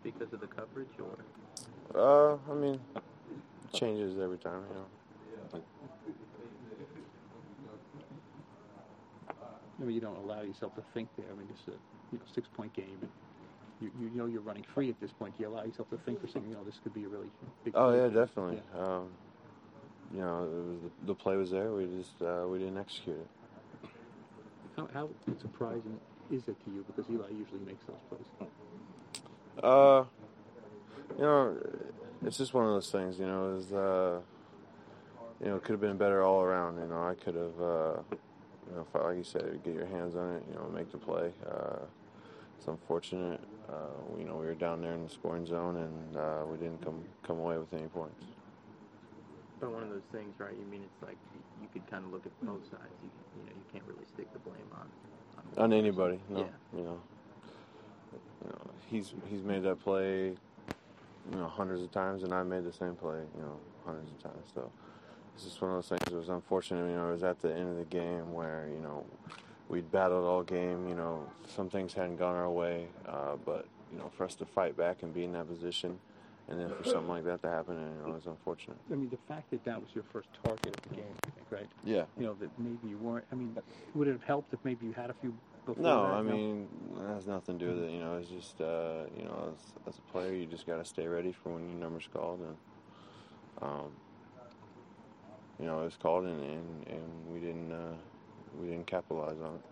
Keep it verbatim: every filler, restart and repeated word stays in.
just because of the coverage, or? Uh, I mean, it changes every time, you know. I mean, you don't allow yourself to think there. I mean, it's a you know six-point game. And you, you know you're running free at this point. Do you allow yourself to think for something? You know, this could be a really big. Oh play yeah, for you? definitely. Yeah. Um, you know, it was the, the play was there. We just uh, we didn't execute it. How, how surprising is it to you? Because Eli usually makes those plays. Uh, you know, it's just one of those things. You know, is uh, you know, it could have been better all around. You know, I could have, uh, you know, like you said, get your hands on it. You know, make the play. Uh, it's unfortunate. Uh, you know, we were down there in the scoring zone, and uh, we didn't come come away with any points. But one of those things, right? You mean it's like you, you could kind of look at both sides. You, you know, you can't really stick the blame on on, On anybody, no. Yeah. You know, you know, he's he's made that play, you know, hundreds of times, and I made the same play, you know, hundreds of times. So it's just one of those things. It was unfortunate. You know, it was at the end of the game where you know we'd battled all game. You know, some things hadn't gone our way, uh, but you know, for us to fight back and be in that position, and then for something like that to happen, you know, it was unfortunate. I mean, the fact that that was your first target of the game, I think, right? Yeah. You know, that maybe you weren't. I mean, would it have helped if maybe you had a few before No, that? I mean, it has nothing to do with it. You know, it's just, uh, you know, as, as a player, you just got to stay ready for when your number's called. And, um, you know, it was called, and, and, and we didn't uh, we didn't capitalize on it.